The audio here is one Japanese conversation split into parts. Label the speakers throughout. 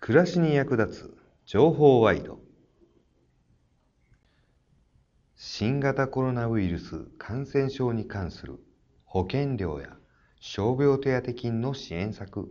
Speaker 1: 暮らしに役立つ情報ワイド。新型コロナウイルス感染症に関する保険料や傷病手当金の支援策。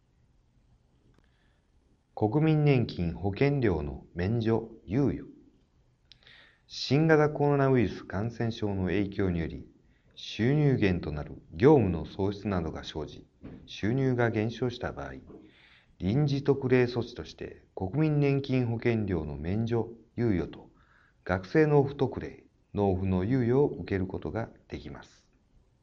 Speaker 1: 国民年金保険料の免除・猶予。新型コロナウイルス感染症の影響により、収入源となる業務の喪失などが生じ、収入が減少した場合、臨時特例措置として国民年金保険料の免除・猶予と学生納付特例・納付の猶予を受けることができます。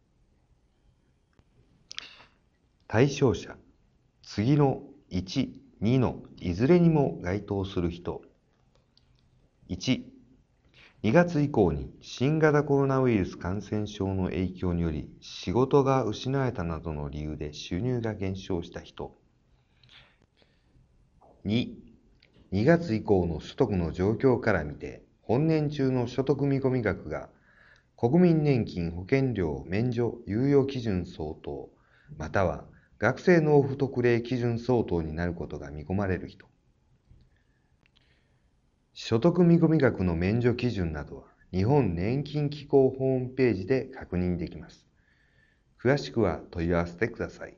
Speaker 1: 対象者、次の1、2のいずれにも該当する人。1、2月以降に新型コロナウイルス感染症の影響により仕事が失われたなどの理由で収入が減少した人。2、2月以降の所得の状況から見て、本年中の所得見込み額が国民年金保険料免除猶予基準相当、または学生納付特例基準相当になることが見込まれる人。所得見込み額の免除基準などは日本年金機構ホームページで確認できます。詳しくは問い合わせてください。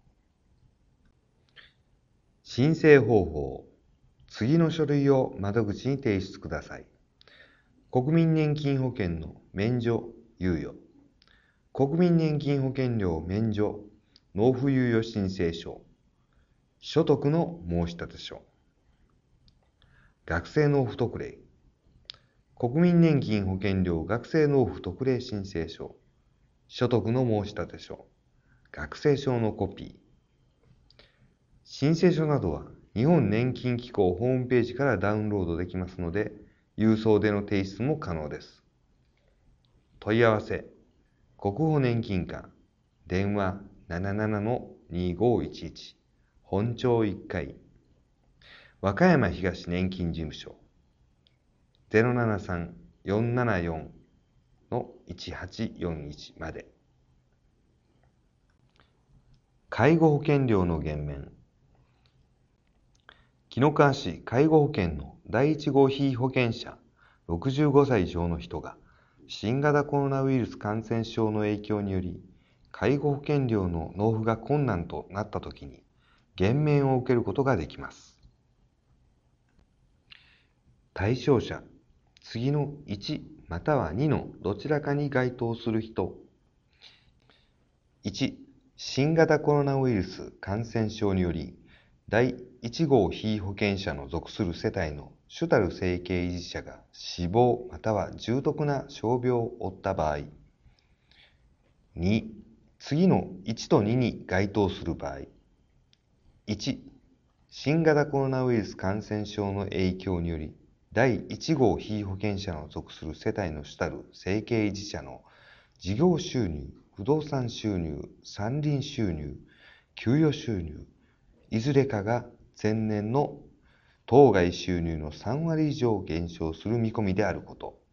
Speaker 1: 申請方法。次の書類を窓口に提出ください。国民年金保険の免除・猶予。国民年金保険料免除・納付猶予申請書。所得の申立書。学生納付特例。国民年金保険料学生納付特例申請書。所得の申立書。学生証のコピー。申請書などは日本年金機構ホームページからダウンロードできますので、郵送での提出も可能です。問い合わせ、国保年金課、電話 77-2511、本町1階、和歌山東年金事務所、073-474-1841まで。介護保険料の減免。紀の川市介護保険の第1号被保険者65歳以上の人が新型コロナウイルス感染症の影響により介護保険料の納付が困難となったときに減免を受けることができます。対象者、次の1または2のどちらかに該当する人。1、新型コロナウイルス感染症により第1号被保険者の属する世帯の主たる生計維持者が死亡または重篤な傷病を負った場合。2、次の1と2に該当する場合。1、新型コロナウイルス感染症の影響により第1号被保険者の属する世帯の主たる生計維持者の事業収入、不動産収入、山林収入、給与収入、いずれかが前年の当該収入の3割以上減少する見込みであること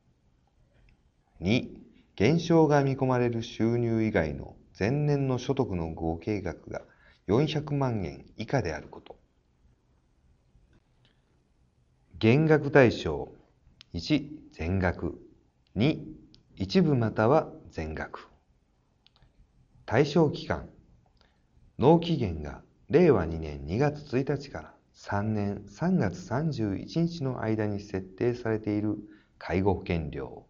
Speaker 1: 。2、減少が見込まれる収入以外の前年の所得の合計額が400万円以下であること。減額対象。1、全額。2、一部または全額。対象期間。納期限が令和2年2月1日から3年3月31日の間に設定されている介護保険料。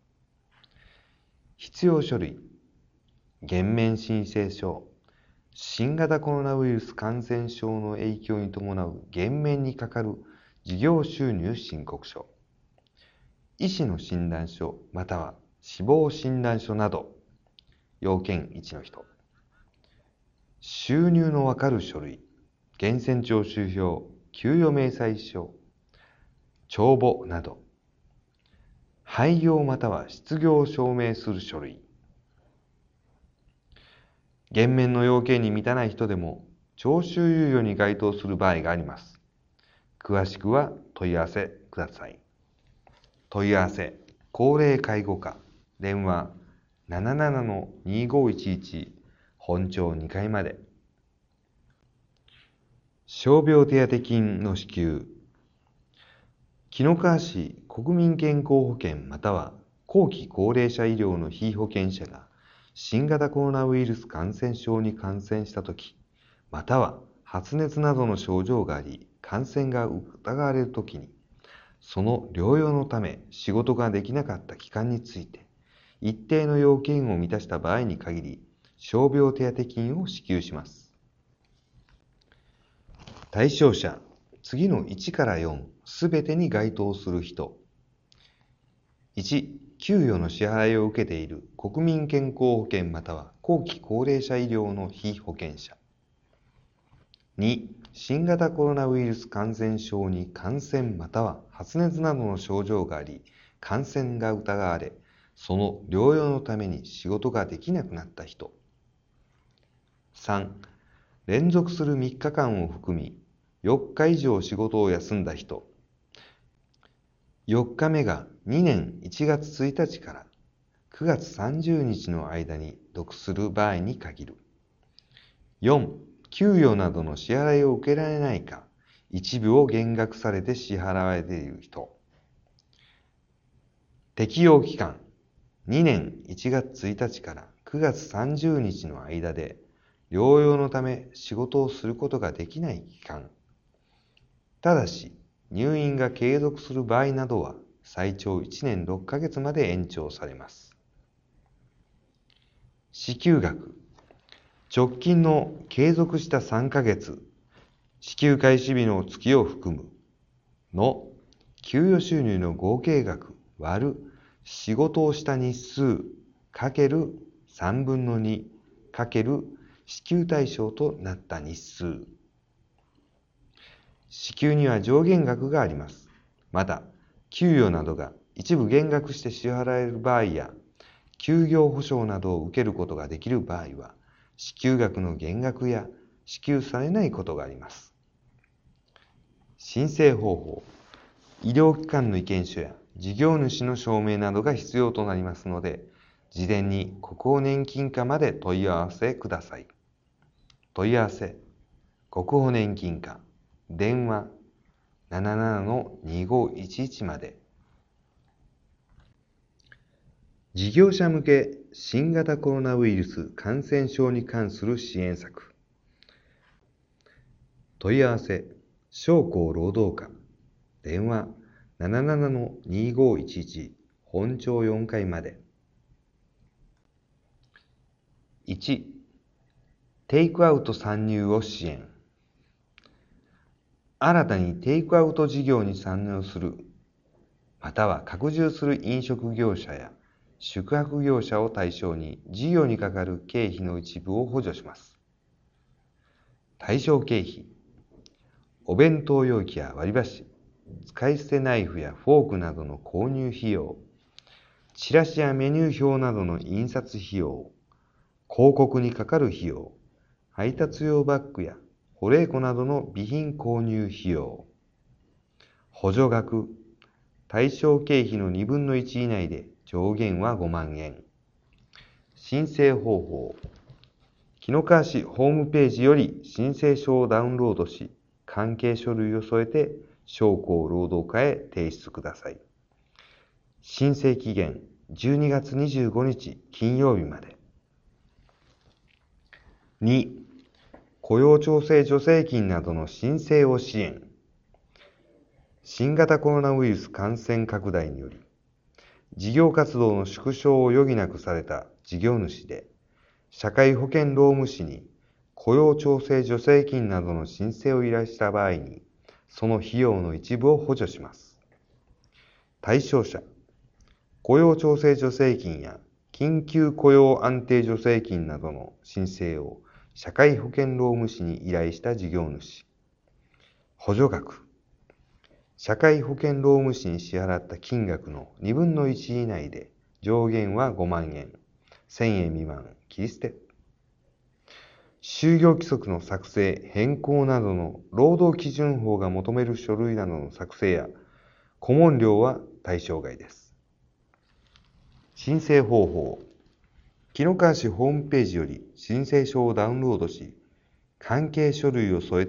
Speaker 1: 必要書類。減免申請書。新型コロナウイルス感染症の影響に伴う減免にかかる事業収入申告書。医師の診断書または死亡診断書など。要件1の人。収入のわかる書類、源泉徴収票、給与明細書、帳簿など。廃業または失業を証明する書類。減免の要件に満たない人でも徴収猶予に該当する場合があります。詳しくは問い合わせください。問い合わせ、高齢介護課、電話 77-2511、本町2階まで。 傷病手当金の支給。紀の川市国民健康保険または後期高齢者医療の被保険者が新型コロナウイルス感染症に感染したとき、または発熱などの症状があり、感染が疑われるときに、その療養のため仕事ができなかった期間について、一定の要件を満たした場合に限り、傷病手当金を支給します。対象者、次の1から4すべてに該当する人。1、給与の支払いを受けている国民健康保険または後期高齢者医療の被保険者。2、新型コロナウイルス感染症に感染または発熱などの症状があり、感染が疑われ、その療養のために仕事ができなくなった人。3、連続する3日間を含み、4日以上仕事を休んだ人。4日目が2年1月1日から9月30日の間に属する場合に限る。4、給与などの支払いを受けられないか、一部を減額されて支払われている人。適用期間、2年1月1日から9月30日の間で、療養のため仕事をすることができない期間。ただし、入院が継続する場合などは、最長1年6ヶ月まで延長されます。支給額。直近の継続した3ヶ月、支給開始日の月を含むの給与収入の合計額割る仕事をした日数かける3分の2かける支給対象となった日数。支給には上限額があります。また、給与などが一部減額して支払える場合や、休業保障などを受けることができる場合は、支給額の減額や支給されないことがあります。申請方法。医療機関の意見書や事業主の証明などが必要となりますので、事前に国保年金課まで問い合わせください。問い合わせ、国保年金課、電話 77-2511 まで。事業者向け新型コロナウイルス感染症に関する支援策。問い合わせ、商工労働課、電話 77-2511 本町4階まで。1、テイクアウト参入を支援。新たにテイクアウト事業に参入する、または拡充する飲食業者や宿泊業者を対象に事業にかかる経費の一部を補助します。対象経費、お弁当容器や割り箸、使い捨てナイフやフォークなどの購入費用、チラシやメニュー表などの印刷費用、広告にかかる費用、配達用バッグや保冷庫などの備品購入費用。補助額、対象経費の2分の1以内で上限は5万円。申請方法。紀の川市ホームページより申請書をダウンロードし、関係書類を添えて商工労働課へ提出ください。申請期限12月25日金曜日まで。2、雇用調整助成金などの申請を支援。新型コロナウイルス感染拡大により、事業活動の縮小を余儀なくされた事業主で、社会保険労務士に雇用調整助成金などの申請を依頼した場合に、その費用の一部を補助します。対象者、雇用調整助成金や緊急雇用安定助成金などの申請を社会保険労務士に依頼した事業主。補助額、社会保険労務士に支払った金額の2分の1以内で上限は5万円、1000円未満切り捨て。就業規則の作成・変更などの労働基準法が求める書類などの作成や顧問料は対象外です。申請方法。紀の川市ホームページより申請書をダウンロードし、関係書類を添えて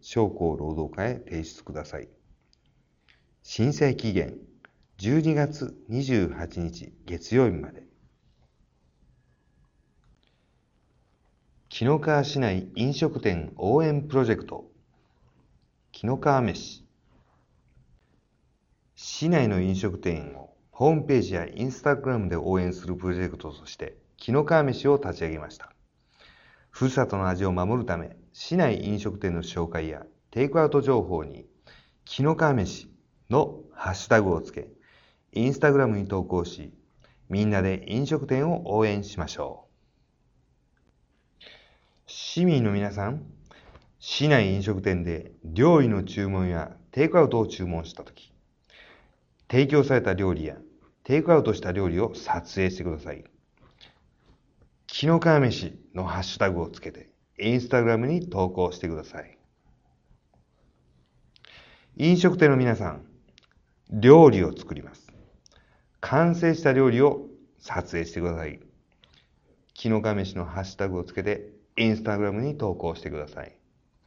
Speaker 1: 商工労働課へ提出ください。申請期限12月28日月曜日まで。紀の川市内飲食店応援プロジェクト、紀の川めし。市内の飲食店をホームページやインスタグラムで応援するプロジェクトとして、紀の川めしを立ち上げました。ふるさとの味を守るため、市内飲食店の紹介やテイクアウト情報に、紀の川めしのハッシュタグをつけ、インスタグラムに投稿し、みんなで飲食店を応援しましょう。市民の皆さん、市内飲食店で料理の注文やテイクアウトを注文したとき、提供された料理やテイクアウトした料理を撮影してください。紀の川めしのハッシュタグをつけて、インスタグラムに投稿してください。飲食店の皆さん、料理を作ります。完成した料理を撮影してください。紀の川めしのハッシュタグをつけて、インスタグラムに投稿してください。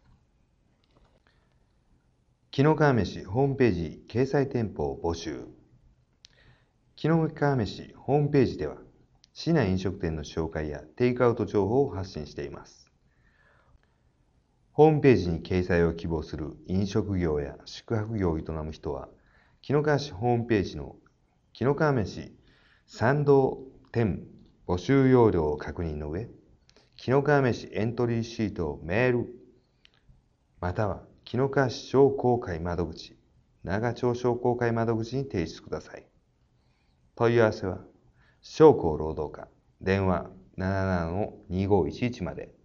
Speaker 1: 紀の川めしホームページ掲載店舗を募集。紀の川めしホームページでは、市内飲食店の紹介やテイクアウト情報を発信しています。ホームページに掲載を希望する飲食業や宿泊業を営む人は、紀の川市ホームページの紀の川めし賛同店募集要領を確認の上、紀の川めしエントリーシートをメール、または紀の川市商工会窓口、長町商工会窓口に提出ください。問い合わせは、商工労働課、電話 77-2511 まで。